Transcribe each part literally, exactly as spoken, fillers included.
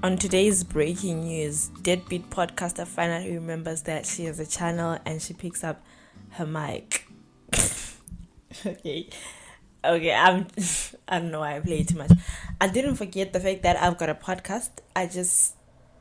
On today's breaking news, Deadbeat podcaster finally remembers that she has a channel and she picks up her mic. okay. Okay, I'm I don't know why I play too much. I didn't forget the fact that I've got a podcast. I just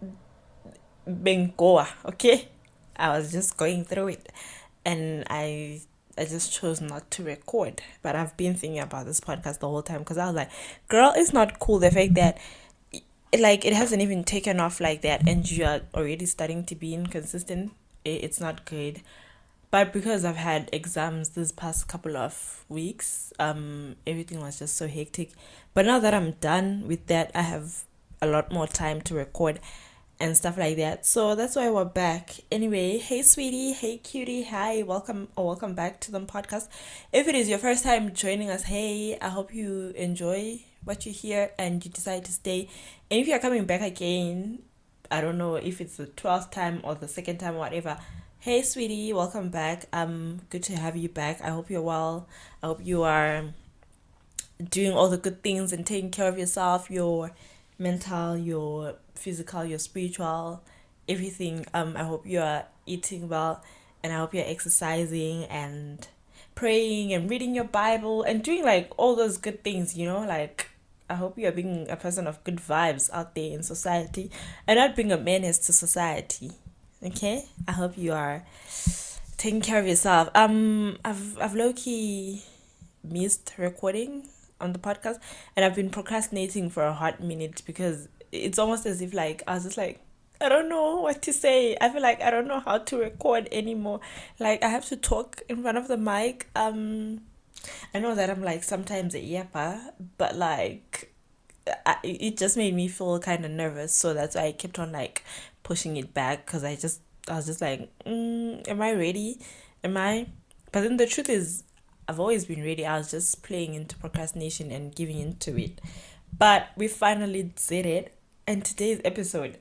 been goa, okay? I was just going through it and I I just chose not to record. But I've been thinking about this podcast the whole time because I was like, girl, it's not cool the fact that like it hasn't even taken off like that and you are already starting to be inconsistent. It's not good. But because I've had exams this past couple of weeks, um everything was just so hectic. But now that I'm done with that, I have a lot more time to record and stuff like that. So that's why we're back. Anyway, hey sweetie, hey cutie, hi, welcome or welcome back to the podcast. If it is your first time joining us, hey, I hope you enjoy what you hear and you decide to stay. And if you're coming back again, I don't know if it's the twelfth time or the second time, whatever. Hey sweetie, welcome back. Um, good to have you back. I hope you're well. I hope you are doing all the good things and taking care of yourself, your mental, your physical, your spiritual, everything. Um, I hope you are eating well and I hope you're exercising and praying and reading your Bible and doing like all those good things, you know, like I hope you are being a person of good vibes out there in society and not being a menace to society. Okay, I hope you are taking care of yourself. Um, I've I've low key missed recording on the podcast, and I've been procrastinating for a hot minute because it's almost as if like I was just like I don't know what to say. I feel like I don't know how to record anymore. Like I have to talk in front of the mic. Um, I know that I'm like sometimes a yapper, but like I, it just made me feel kind of nervous. So that's why I kept on like pushing it back because I just I was just like, mm, am I ready? Am I? But then the truth is, I've always been ready. I was just playing into procrastination and giving into it. But we finally did it. And today's episode,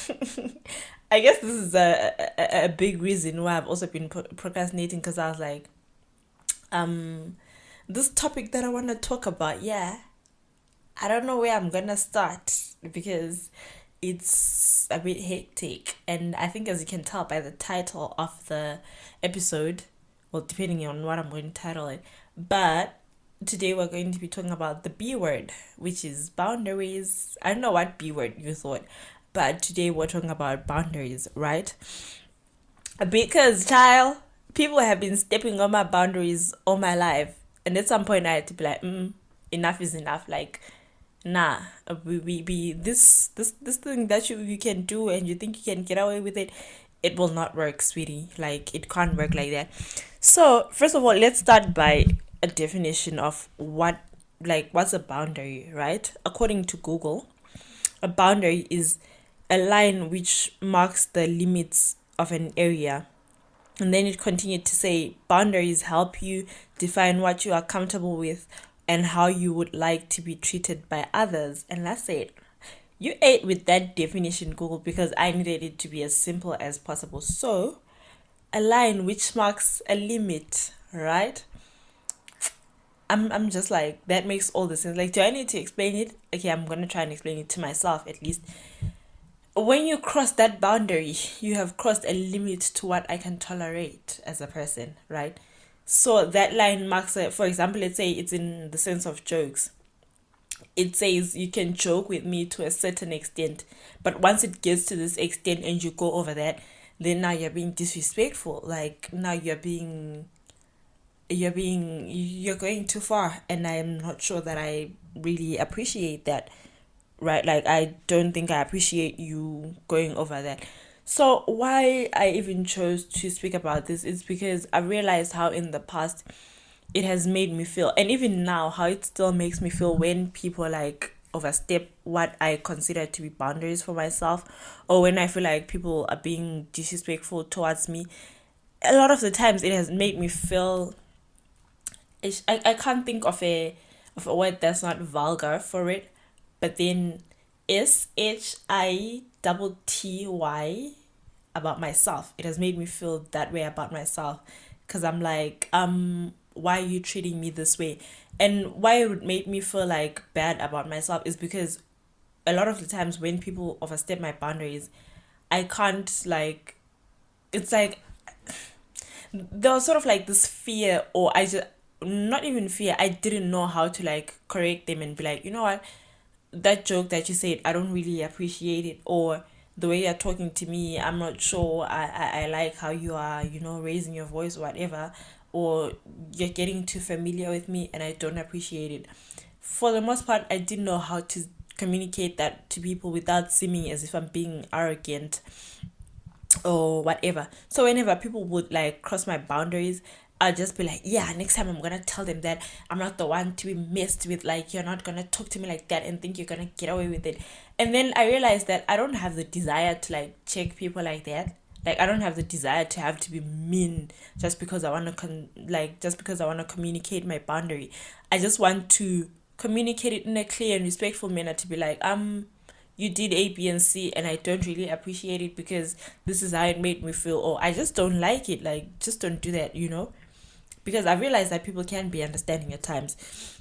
I guess this is a, a a big reason why I've also been pro- procrastinating because I was like, um, this topic that I want to talk about, yeah, I don't know where I'm gonna start because it's a bit hectic, and I think as you can tell by the title of the episode, well, depending on what I'm going to title it, but today we're going to be talking about the B word, which is boundaries. I don't know what B word you thought, but today we're talking about boundaries, right? Because, child, people have been stepping on my boundaries all my life, and at some point I had to be like, mm, enough is enough, like, nah, we, we, we this this this thing that you, you can do and you think you can get away with it, it will not work, sweetie. Like it can't work like that. So first of all, let's start by a definition of what like what's a boundary, right? According to Google, a boundary is a line which marks the limits of an area. And then it continued to say boundaries help you define what you are comfortable with and how you would like to be treated by others. And that's it. You ate with that definition, Google, because I needed it to be as simple as possible. So, a line which marks a limit, right? I'm I'm just like, that makes all the sense. Like, do I need to explain it? Okay, I'm going to try and explain it to myself at least. When you cross that boundary, you have crossed a limit to what I can tolerate as a person, right? So that line marks it. For example, let's say it's in the sense of jokes. It says you can joke with me to a certain extent, but once it gets to this extent and you go over that, then now you're being disrespectful. Like now you're being, you're being, you're going too far, and I'm not sure that I really appreciate that, right? Like I don't think I appreciate you going over that. So why I even chose to speak about this is because I realized how in the past it has made me feel, and even now how it still makes me feel when people like overstep what I consider to be boundaries for myself, or when I feel like people are being disrespectful towards me. A lot of the times it has made me feel, I, I can't think of a of a word that's not vulgar for it, but then S H I double T Y about myself. It has made me feel that way about myself because I'm like, um, why are you treating me this way? And why it would make me feel like bad about myself is because a lot of the times when people overstep my boundaries, I can't like, it's like, there was sort of like this fear, or I just, not even fear, I didn't know how to like correct them and be like, you know what, that joke that you said, I don't really appreciate it, or the way you're talking to me, I'm not sure I, I, I like how you are, you know, raising your voice or whatever, or you're getting too familiar with me and I don't appreciate it. For the most part, I didn't know how to communicate that to people without seeming as if I'm being arrogant or whatever. So whenever people would like cross my boundaries, I'll just be like, yeah, next time I'm gonna tell them that I'm not the one to be messed with, like, you're not gonna talk to me like that and think you're gonna get away with it. And then I realized that I don't have the desire to like check people like that. Like, I don't have the desire to have to be mean just because I want to con- like just because I want to communicate my boundary. I just want to communicate it in a clear and respectful manner, to be like, um you did A, B, and C, and I don't really appreciate it because this is how it made me feel, or I just don't like it. Like, just don't do that, you know? Because I've realized that people can be understanding at times.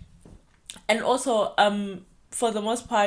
And also, um, for the most part,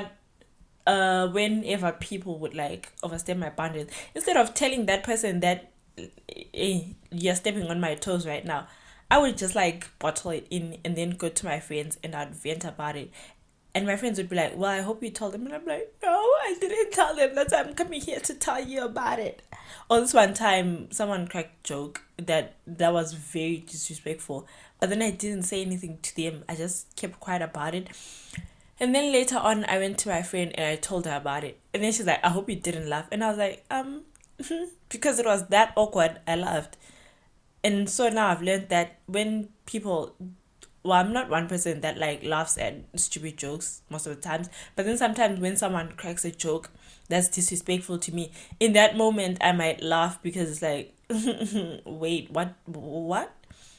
uh, whenever people would like overstep my boundaries, instead of telling that person that, eh, you're stepping on my toes right now, I would just like bottle it in and then go to my friends and I'd vent about it. And my friends would be like, well, I hope you told them. And I'm like, no, I didn't tell them. That's why I'm coming here to tell you about it. Or this one time, someone cracked a joke that that was very disrespectful. But then I didn't say anything to them. I just kept quiet about it. And then later on, I went to my friend and I told her about it. And then she's like, I hope you didn't laugh. And I was like, um, because it was that awkward, I laughed. And so now I've learned that when people... Well, I'm not one person that like laughs at stupid jokes most of the times, but then sometimes when someone cracks a joke that's disrespectful to me, in that moment I might laugh because it's like, wait, what, what?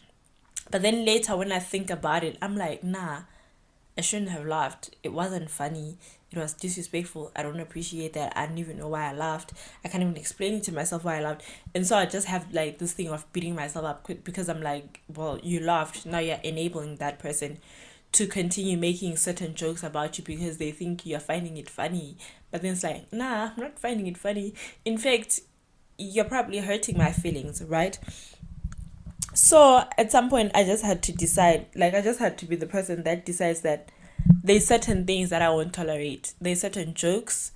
But then later when I think about it, I'm like, nah, I shouldn't have laughed. It wasn't funny. It was disrespectful. I don't appreciate that. I don't even know why I laughed. I can't even explain to myself why I laughed. And so I just have like this thing of beating myself up quick because I'm like, well, you laughed. Now you're enabling that person to continue making certain jokes about you because they think you're finding it funny. But then it's like, nah, I'm not finding it funny. In fact, you're probably hurting my feelings, right? So at some point I just had to decide, like I just had to be the person that decides that there's certain things that I won't tolerate. There's certain jokes,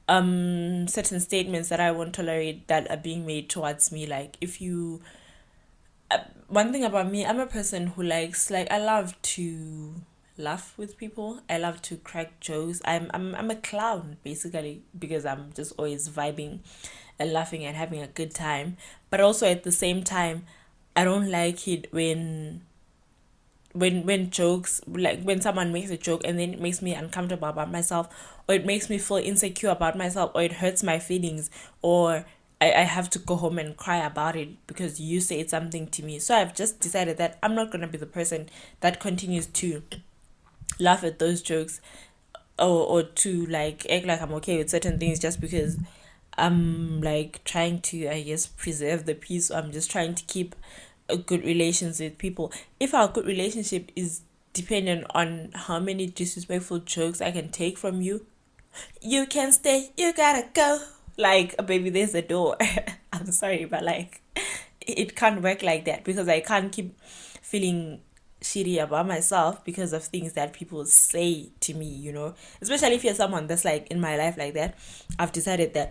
um, certain statements that I won't tolerate that are being made towards me. Like if you, uh, one thing about me, I'm a person who likes, like I love to laugh with people. I love to crack jokes. I'm I'm I'm a clown basically because I'm just always vibing and laughing and having a good time. But also at the same time, I don't like it when when when jokes, like when someone makes a joke and then it makes me uncomfortable about myself, or it makes me feel insecure about myself, or it hurts my feelings, or I, I have to go home and cry about it because you said something to me. So I've just decided that I'm not gonna be the person that continues to laugh at those jokes or or to like act like I'm okay with certain things just because I'm like trying to, I guess, preserve the peace. I'm just trying to keep a good relations with people. If our good relationship is dependent on how many disrespectful jokes I can take from you, you can stay, you gotta go. Like, baby, there's a door. I'm sorry, but like, it can't work like that because I can't keep feeling shitty about myself because of things that people say to me, you know, especially if you're someone that's like in my life like that. I've decided that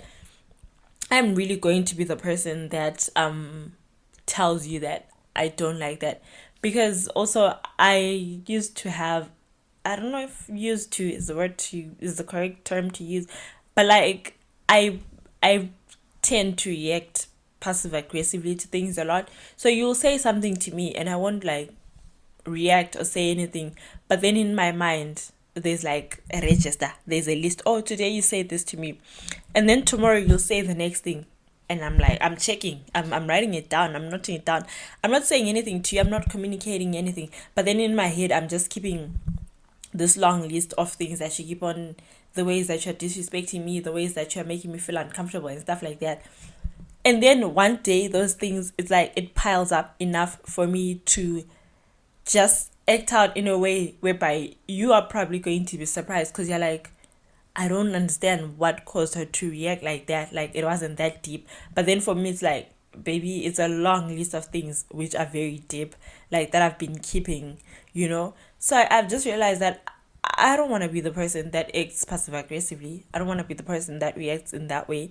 I'm really going to be the person that um tells you that I don't like that, because also I used to have, I don't know if used to is the word to is the correct term to use, but like I I tend to react passive aggressively to things a lot. So you'll say something to me and I won't like react or say anything, but then in my mind there's like a register, there's a list. Oh, today you say this to me, and then tomorrow you'll say the next thing. And I'm like, I'm checking, I'm I'm writing it down, I'm noting it down. I'm not saying anything to you, I'm not communicating anything. But then in my head, I'm just keeping this long list of things that you keep on, the ways that you're disrespecting me, the ways that you're making me feel uncomfortable and stuff like that. And then one day, those things, it's like it piles up enough for me to just act out in a way whereby you are probably going to be surprised because you're like, I don't understand what caused her to react like that. Like, it wasn't that deep. But then for me, it's like, baby, it's a long list of things which are very deep, like, that I've been keeping, you know? So I, I've just realized that I don't want to be the person that acts passive aggressively. I don't want to be the person that reacts in that way,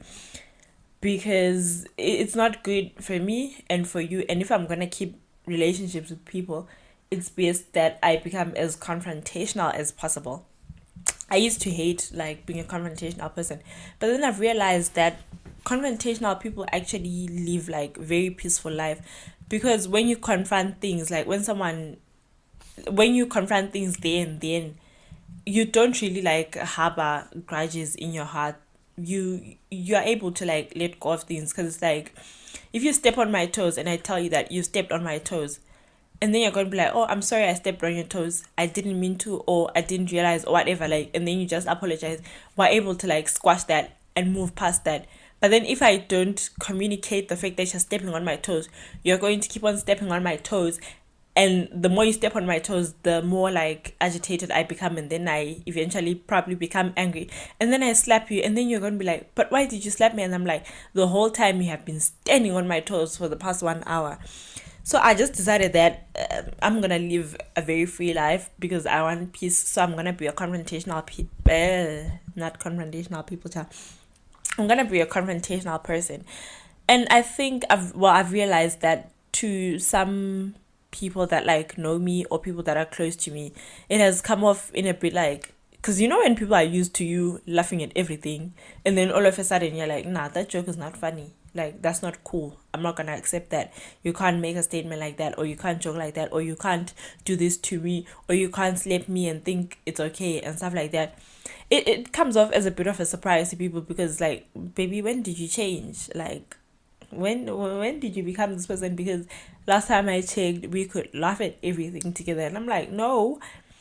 because it's not good for me and for you. And if I'm going to keep relationships with people, it's best that I become as confrontational as possible. I used to hate like being a confrontational person, but then I've realized that confrontational people actually live like very peaceful life, because when you confront things, like when someone when you confront things there and then, you don't really like harbor grudges in your heart. You you are able to like let go of things, because it's like, if you step on my toes and I tell you that you stepped on my toes, and then you're going to be like, oh, I'm sorry I stepped on your toes, I didn't mean to, or I didn't realize, or whatever, like, and then you just apologize. We're able to like squash that and move past that. But then if I don't communicate the fact that you're stepping on my toes, you're going to keep on stepping on my toes, and the more you step on my toes, the more like agitated I become, and then I eventually probably become angry, and then I slap you, and then you're going to be like, but why did you slap me? And I'm like, the whole time you have been standing on my toes for the past one hour. So I just decided that uh, I'm going to live a very free life, because I want peace. So I'm going to be a confrontational pe- uh, not confrontational people child. I'm going to be a confrontational person. And I think I've well I've realized that to some people that like know me, or people that are close to me, it has come off in a bit like, because you know when people are used to you laughing at everything, and then all of a sudden you're like, nah, that joke is not funny. Like, that's not cool. I'm not gonna accept that. You can't make a statement like that, or you can't joke like that, or you can't do this to me, or you can't slap me and think it's okay, and stuff like that. It it comes off as a bit of a surprise to people, because like, baby, when did you change? Like, when when did you become this person? Because last time I checked, we could laugh at everything together. And I'm like, no.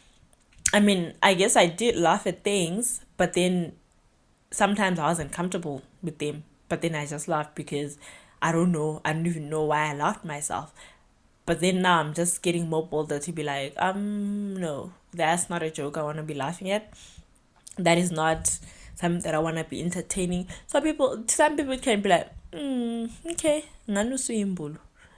I mean, I guess I did laugh at things, but then sometimes I wasn't comfortable with them. But then I just laughed because I don't know. I don't even know why I laughed myself. But then now I'm just getting more bolder to be like, um, no, that's not a joke I want to be laughing at. That is not something that I want to be entertaining. So people, some people can be like, mm, okay, nanusuimbulu.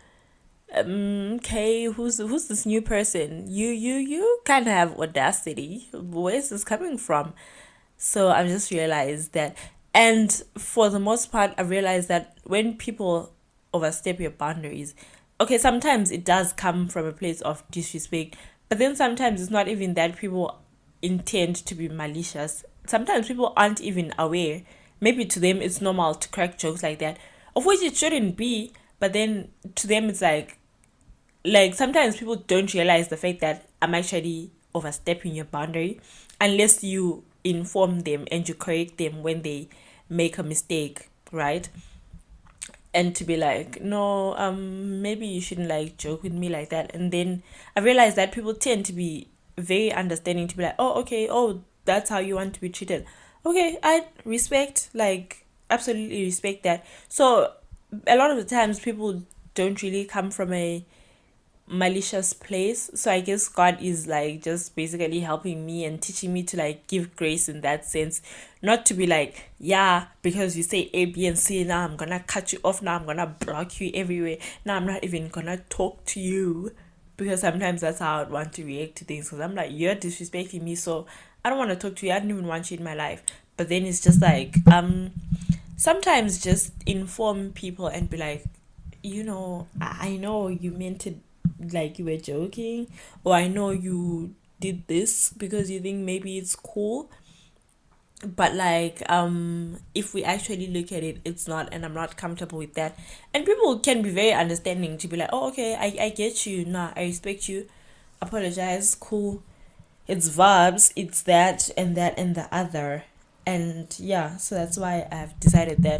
Um, okay, who's who's this new person? You you you kind of have audacity. Where's this coming from? So I've just realized that. And for the most part, I realized that when people overstep your boundaries, okay, sometimes it does come from a place of disrespect, but then sometimes it's not even that people intend to be malicious. Sometimes people aren't even aware. Maybe to them it's normal to crack jokes like that, of which it shouldn't be, but then to them it's like, like sometimes people don't realize the fact that I'm actually overstepping your boundary, unless you inform them and you correct them when they make a mistake, right? And to be like, no, um maybe you shouldn't like joke with me like that. And then I realized that people tend to be very understanding, to be like, oh, okay, oh, that's how you want to be treated. Okay, I respect, like, absolutely respect that. So a lot of the times people don't really come from a malicious place. So I guess God is like just basically helping me and teaching me to like give grace in that sense, not to be like, yeah, because you say A, B, and C, now I'm gonna cut you off, now I'm gonna block you everywhere, now I'm not even gonna talk to you. Because sometimes that's how I'd want to react to things, because I'm like, you're disrespecting me, so I don't want to talk to you, I don't even want you in my life. But then it's just like, um sometimes just inform people and be like, you know, I, I know you meant it like you were joking, or I know you did this because you think maybe it's cool, but like, um if we actually look at it, it's not, and I'm not comfortable with that. And people can be very understanding, to be like, oh, okay, I, I get you, nah, I respect you, apologize, cool, it's vibes, it's that and that and the other. And yeah, so that's why I've decided that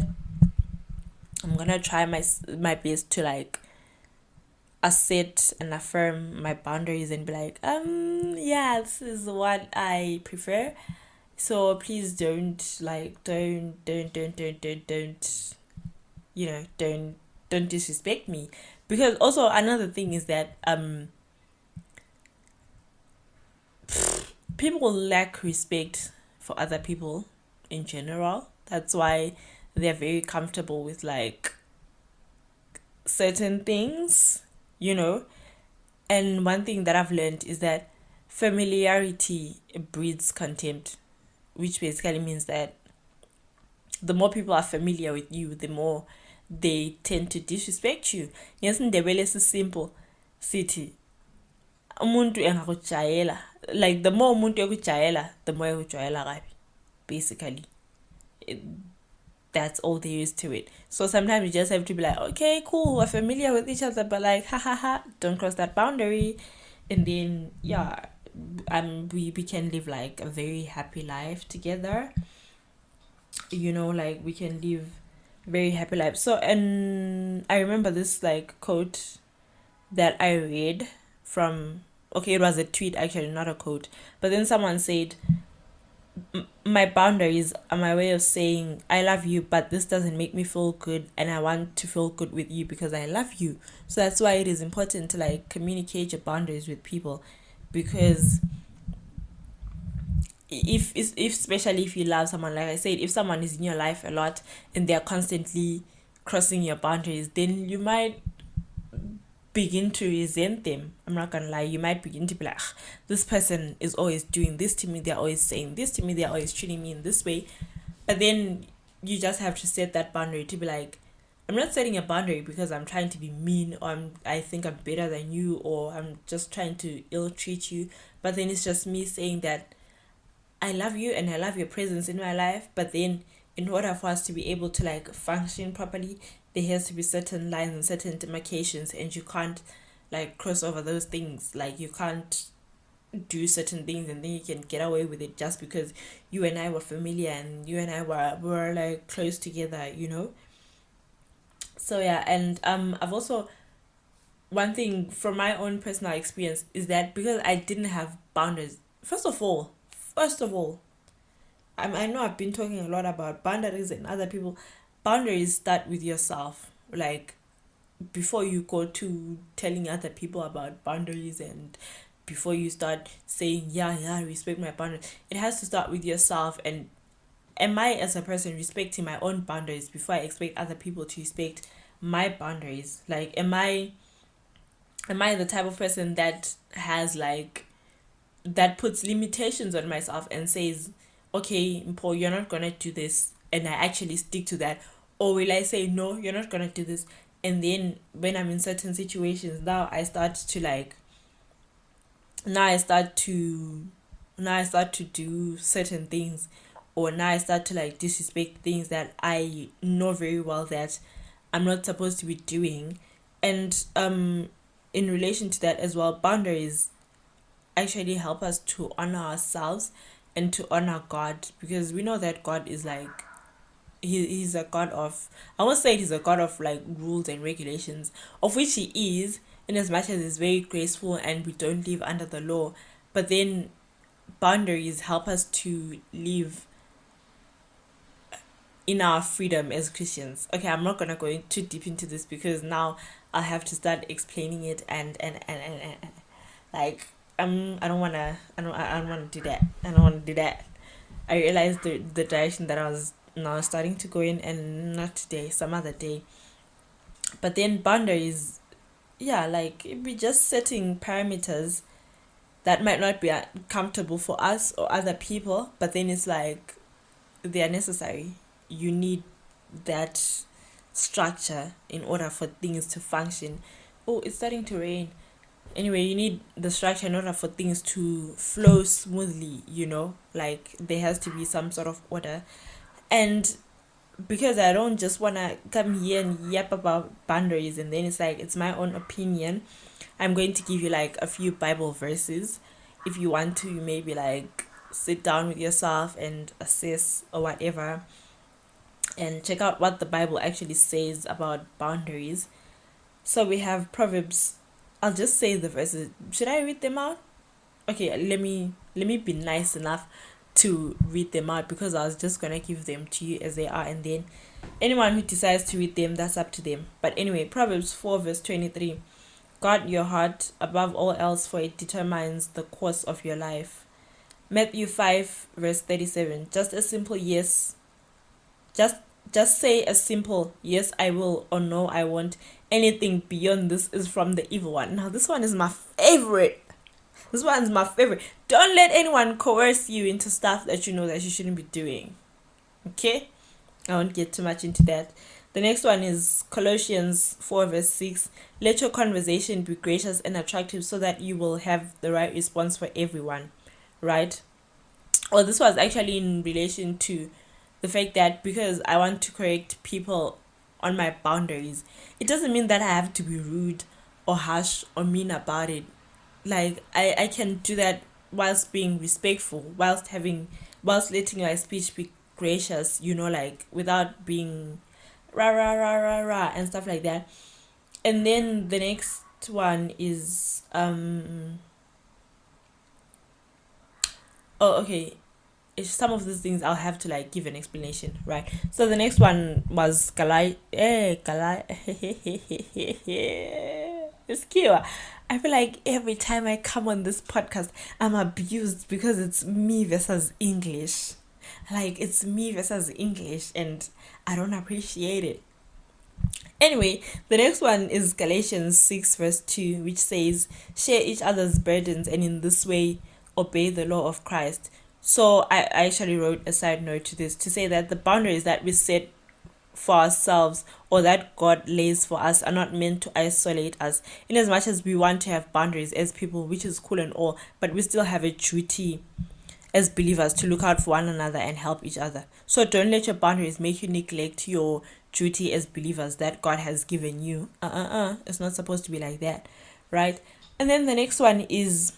I'm gonna try my my best to like assert and affirm my boundaries and be like, um yeah, this is what I prefer, so please don't like don't don't don't don't don't don't you know, don't don't disrespect me. Because also another thing is that um people lack respect for other people, in general. That's why they're very comfortable with like certain things, you know. And one thing that I've learned is that familiarity breeds contempt, which basically means that the more people are familiar with you, the more they tend to disrespect you. Yes, Ndebele is simple. City. Umuntu engakujayela. Like the more umuntu ekujayela, the more ekujayela kabi. Basically. It, that's all there is to it. So sometimes you just have to be like, okay, cool, we're familiar with each other, but like, ha ha ha, don't cross that boundary. And then, yeah, um, we, we can live like a very happy life together. You know, like we can live very happy life. So, and I remember this like quote that I read from, okay, it was a tweet actually, not a quote. But then someone said, my boundaries are my way of saying I love you, but this doesn't make me feel good, and I want to feel good with you because I love you. So that's why it is important to like communicate your boundaries with people, because if if especially if you love someone, like I said, if someone is in your life a lot and they're constantly crossing your boundaries, then you might begin to resent them. I'm not gonna lie, you might begin to be like, this person is always doing this to me, they're always saying this to me, they're always treating me in this way. But then you just have to set that boundary to be like, I'm not setting a boundary because I'm trying to be mean, or I'm, I think I'm better than you, or I'm just trying to ill treat you. But then it's just me saying that I love you and I love your presence in my life. But then in order for us to be able to like function properly, there has to be certain lines and certain demarcations, and you can't like cross over those things. Like you can't do certain things and then you can get away with it just because you and I were familiar and you and I were were like close together, you know. So yeah, and um I've also, one thing from my own personal experience is that because I didn't have boundaries, first of all, first of all, I I know I've been talking a lot about boundaries and other people. Boundaries start with yourself. Like before you go to telling other people about boundaries, and before you start saying, yeah, yeah, respect my boundaries, it has to start with yourself. And am I as a person respecting my own boundaries before I expect other people to respect my boundaries? Like, am I am I the type of person that has like, that puts limitations on myself and says, okay, Paul, you're not gonna do this, and I actually stick to that? Or will I say, no, you're not gonna do this, and then when I'm in certain situations, now I start to like now I start to now I start to do certain things, or now I start to like disrespect things that I know very well that I'm not supposed to be doing. And um in relation to that as well, boundaries actually help us to honor ourselves and to honor God, because we know that God is like, he he's a God of, I won't say he's a God of like rules and regulations, of which he is, in as much as he's very graceful and we don't live under the law. But then boundaries help us to live in our freedom as Christians. Okay, I'm not gonna go too deep into this because now I'll have to start explaining it, and and and, and, and, and like um I don't wanna I don't I don't wanna do that. I don't wanna do that. I realized the the direction that I was now starting to go in, and not today, some other day. But then boundaries, yeah, like it'd be just setting parameters that might not be comfortable for us or other people, but then it's like they are necessary. You need that structure in order for things to function. Oh, it's starting to rain. Anyway, you need the structure in order for things to flow smoothly, you know? Like there has to be some sort of order. And because I don't just want to come here and yap about boundaries and then it's like, it's my own opinion, I'm going to give you like a few Bible verses. If you want to, maybe like sit down with yourself and assess or whatever, and check out what the Bible actually says about boundaries. So we have Proverbs. I'll just say the verses. Should I read them out? Okay, let me let me be nice enough to read them out, because I was just gonna give them to you as they are, and then anyone who decides to read them, that's up to them. But anyway, Proverbs four verse twenty-three. Guard your heart above all else, for it determines the course of your life. Matthew five verse thirty-seven. Just a simple yes. Just just say a simple yes I will or no I won't. Anything beyond this is from the evil one. Now this one is my favorite. This one's my favorite. Don't let anyone coerce you into stuff that you know that you shouldn't be doing. Okay? I won't get too much into that. The next one is Colossians four verse six. Let your conversation be gracious and attractive so that you will have the right response for everyone. Right? Well, this was actually in relation to the fact that because I want to correct people on my boundaries, it doesn't mean that I have to be rude or harsh or mean about it. Like, I, I can do that whilst being respectful, whilst having, whilst letting my speech be gracious, you know, like, without being rah, rah, rah, rah, rah, and stuff like that. And then the next one is, um, oh, okay, if some of these things I'll have to, like, give an explanation, right? So the next one was Galai, eh, Galai, it's cute. I feel like every time I come on this podcast, I'm abused because it's me versus English. Like, it's me versus English, and I don't appreciate it. Anyway, the next one is Galatians six verse two, which says, share each other's burdens and in this way obey the law of Christ. So I, I actually wrote a side note to this to say that the boundaries that we set for ourselves or that God lays for us are not meant to isolate us, in as much as we want to have boundaries as people, which is cool and all, but we still have a duty as believers to look out for one another and help each other. So don't let your boundaries make you neglect your duty as believers that God has given you. Uh-uh-uh. It's not supposed to be like that, right? And then the next one is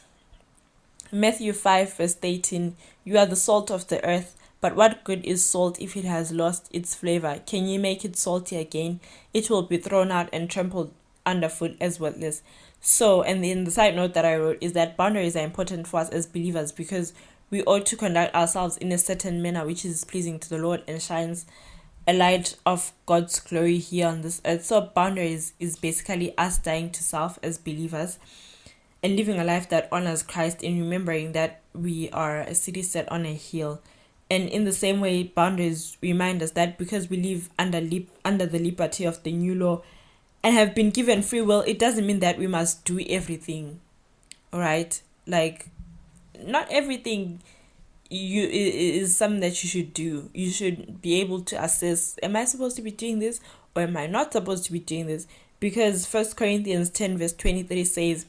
Matthew five verse eighteen. You are the salt of the earth, but what good is salt if it has lost its flavor? Can you make it salty again? It will be thrown out and trampled underfoot as worthless. So, and then the side note that I wrote is that boundaries are important for us as believers because we ought to conduct ourselves in a certain manner which is pleasing to the Lord and shines a light of God's glory here on this earth. So boundaries is basically us dying to self as believers and living a life that honors Christ, and remembering that we are a city set on a hill. And in the same way, boundaries remind us that because we live under lip, under the liberty of the new law and have been given free will, it doesn't mean that we must do everything. All right? Like, not everything you is something that you should do. You should be able to assess, am I supposed to be doing this or am I not supposed to be doing this? Because First Corinthians ten verse twenty-three says,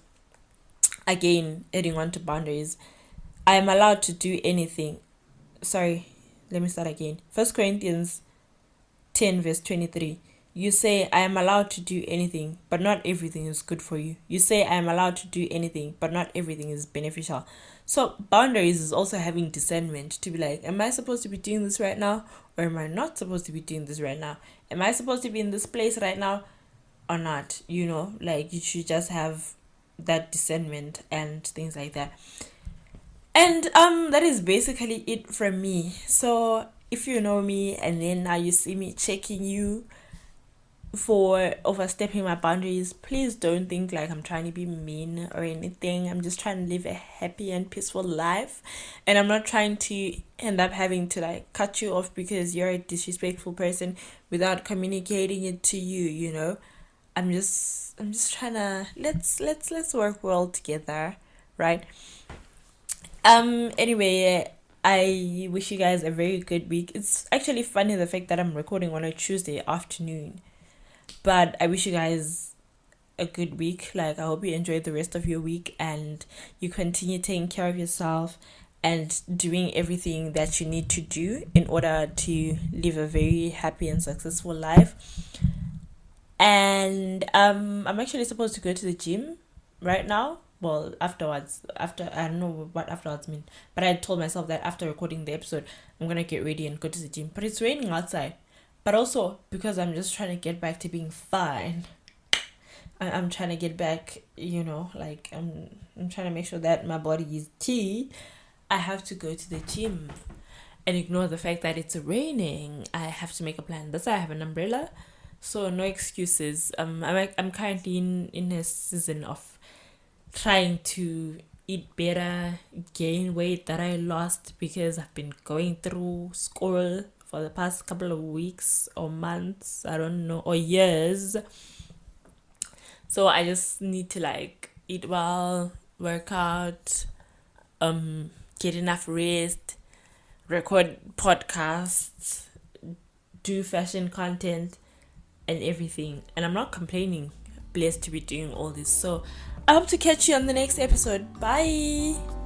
again, adding on to boundaries, I am allowed to do anything. Sorry, let me start again. First Corinthians ten verse twenty-three. You say, I am allowed to do anything, but not everything is good for you. You say, I am allowed to do anything, but not everything is beneficial. So boundaries is also having discernment to be like, am I supposed to be doing this right now? Or am I not supposed to be doing this right now? Am I supposed to be in this place right now or not? You know, like, you should just have that discernment and things like that. And um that is basically it from me. So if you know me and then now you see me checking you for overstepping my boundaries, please don't think like I'm trying to be mean or anything. I'm just trying to live a happy and peaceful life, and I'm not trying to end up having to like cut you off because you're a disrespectful person without communicating it to you, you know. I'm just I'm just trying to let's let's let's work well together, right? Um anyway, I wish you guys a very good week. It's actually funny the fact that I'm recording on a Tuesday afternoon, but I wish you guys a good week. Like, I hope you enjoy the rest of your week and you continue taking care of yourself and doing everything that you need to do in order to live a very happy and successful life. And um I'm actually supposed to go to the gym right now. Well, afterwards, after, I don't know what afterwards mean, but I told myself that after recording the episode, I'm going to get ready and go to the gym. But it's raining outside. But also, because I'm just trying to get back to being fine. I, I'm trying to get back, you know, like, I'm, I'm trying to make sure that my body is key. I have to go to the gym and ignore the fact that it's raining. I have to make a plan. That's why I have an umbrella. So, no excuses. Um, I'm, I'm currently in, in a season of trying to eat better, gain weight that I lost because I've been going through school for the past couple of weeks or months, I don't know, or years. So I just need to like eat well, work out, um, get enough rest, record podcasts, do fashion content and everything. And I'm not complaining. Blessed to be doing all this. So I hope to catch you on the next episode. Bye.